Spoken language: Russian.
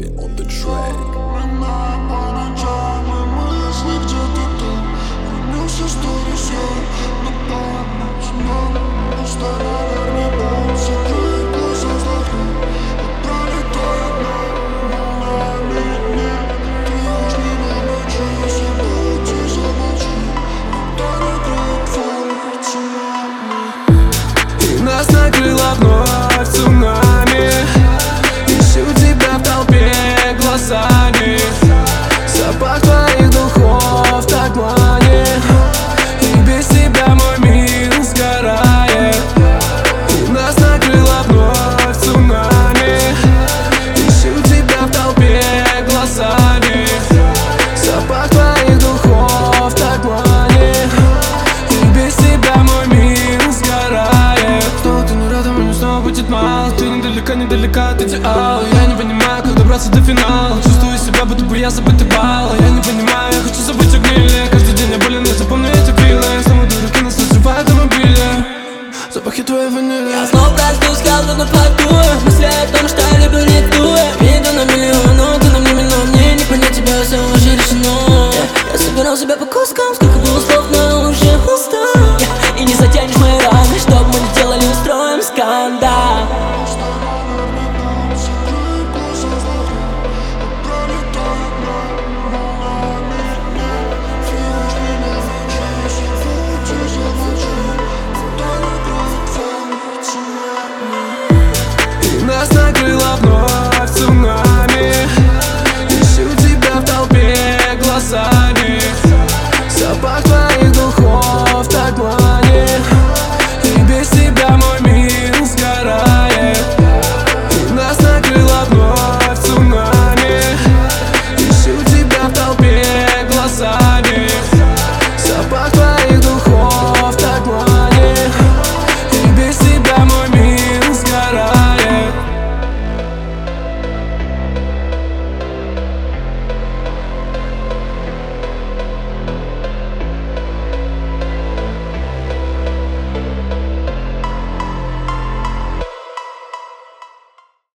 Kevin on the track. Нас накрыло вновь цунами. Ищу тебя в толпе глазами. Запах твоих духов так манит, и без тебя мой мир сгорает. И нас накрыло вновь цунами. Ищу тебя в толпе глазами. Запах твоих духов так манит, и без тебя мой мир сгорает. Снова ты не рядом, и снова будет мало. Ты недалека от идеала. Я не понимаю, как добраться до финала. Чувствую себя, будто бы я забытый балл. Я не понимаю, я хочу забыть о гниле. Каждый день я болен, я запомню эти крылья. Снова дураки нас разрывают на мобиле. Запахи твоей ванили.